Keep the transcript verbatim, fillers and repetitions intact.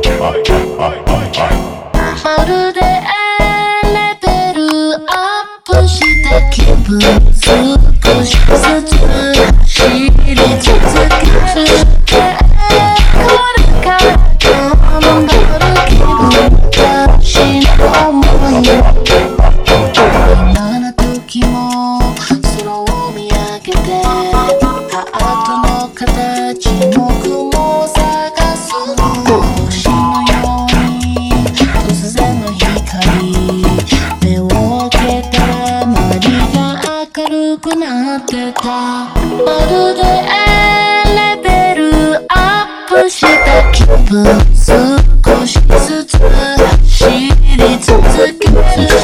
まるでレベルアップした気分、少しずつ知り続ける。これから頑張る気分、私の想い。今の時も空を見上げてハートの形の雲を探す。星のように突然の光、目を開けたら周りが明るくなってた。まるでレベルアップした気分、少しずつ走り続ける。